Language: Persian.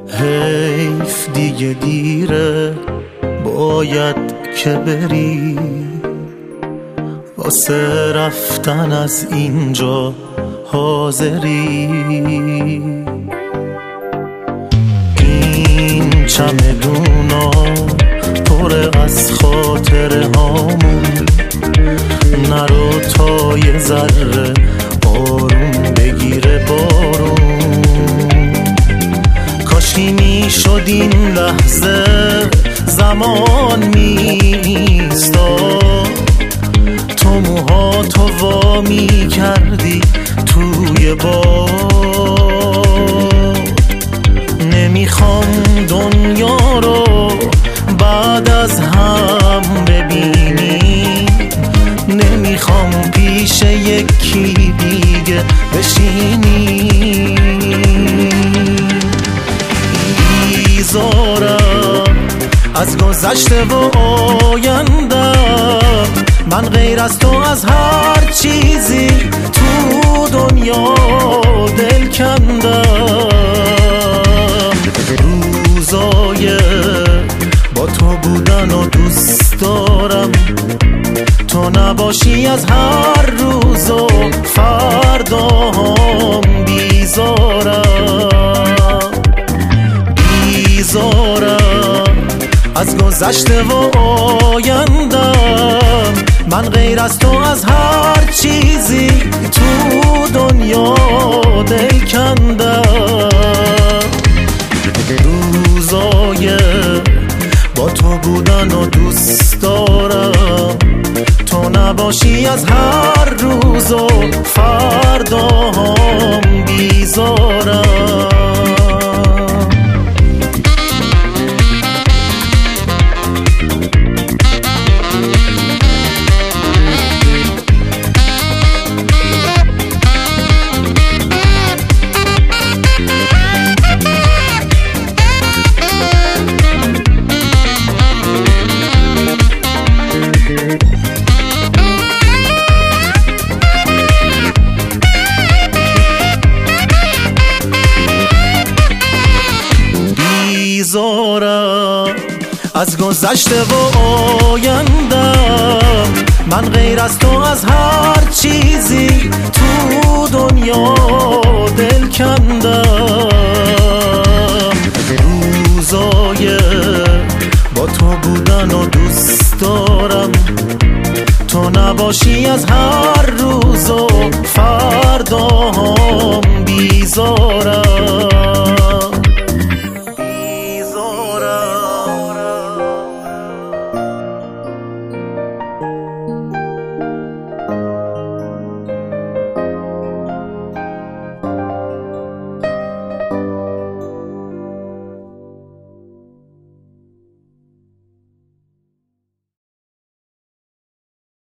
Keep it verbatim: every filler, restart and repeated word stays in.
حیف دیگه دیره، باید که بری، واسه رفتن از اینجا حاضری. این چمدونا پر از خاطره هامون، نرو تا یه ذره آروم بگیره بارون. کاشکی می شد این لحظه زمان میستاد، تو موها تو وا می کردی توی باد. نمیخوام دنیا رو بعد از هم ببینیم، نمیخوام پیش یکی دیگه بشینیم. بیزارم از گذشته و آیندم، من غیر از تو از هر چیزی تو دنیا دل کندم. روزای با تو بودن و دوست دارم، تو نباشی از هر روز و فرداهام بیزارم. بیزارم از گذشته و آیندم، من غیر از تو از هر چیزی تو دنیا دل کندم. روزای با تو بودن و دوست دارم، تو نباشی از هر روز و فرداهام بیزارم. بیزارم از گذشته و آیندم، من غیر از تو از هر چیزی تو دنیا دل کندم. روزای با تو بودن و دوست دارم، تو نباشی از هر روز و فرداهام بیزارم.